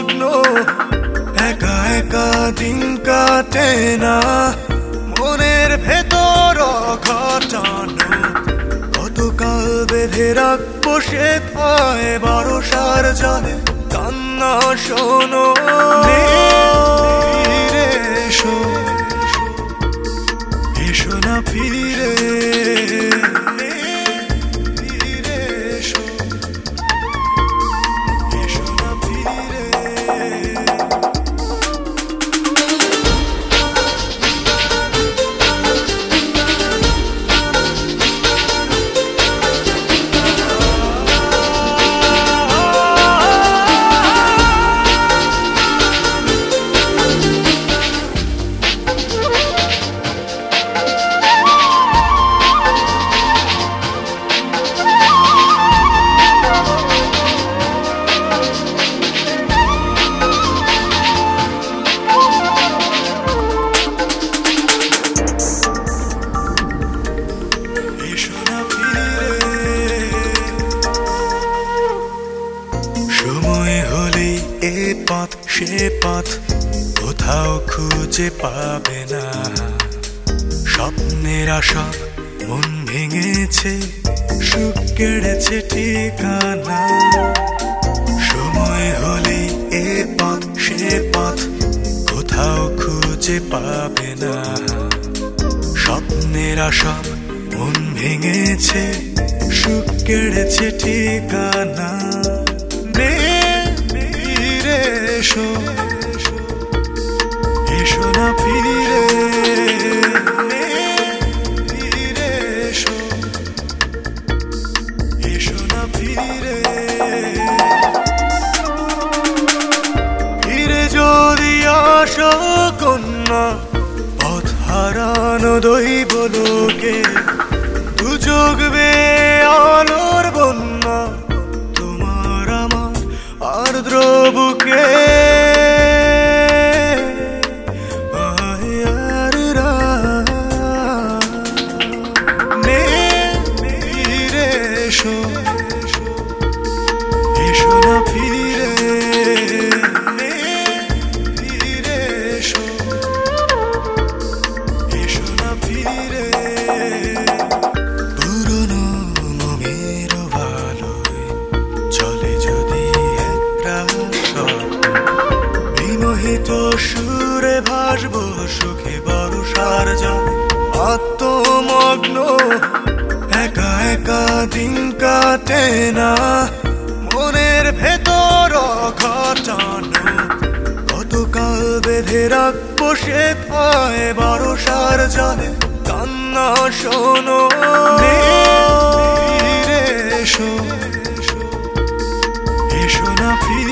মগ্ন একা একা দিন কাটে না মনের ভেতর ঘটানো কতকাল বেঁধে রাখবো সে থায় ভরসার জালে কান্না শোনো ফিরে এসো এসো না ফিরে সময় হলে এ পথ সে পথ কোথাও খুঁজে পাবে না স্বপ্নের আশা মন ভেঙেছে সুখ কেড়েছে ঠিকানা সময় হলে এ পথ সে পথ কোথাও খুঁজে পাবে না স্বপ্নের আশা মন ভেঙেছে সুখ কেড়েছে ঠিকানা ফিরে এসো এসো না ফিরে ফিরে এসো এসো না ফিরে ফিরে যদি আসো কন্যা পথ হারানো দৈব লোকে দু চোখ বেয়ে আলোর বন্যা তোমার আমার আর্দ্র বুকে ফিরে এসো এসো না ফিরে ফিরে এসো এসো না ফিরে পুরনো মনের ভালোয় চলে যদি একটা বিমোহিত সুরে ভাসবো সুখে ভরসার জলে আত্মমগ্ন একা একা দিন কাটে না মনের ভেতর ঘটানো কতকাল বেঁধে রাখবো সে থায় ভরসার জলে কান্না শোনো ফিরে এসো এসো না ফিরে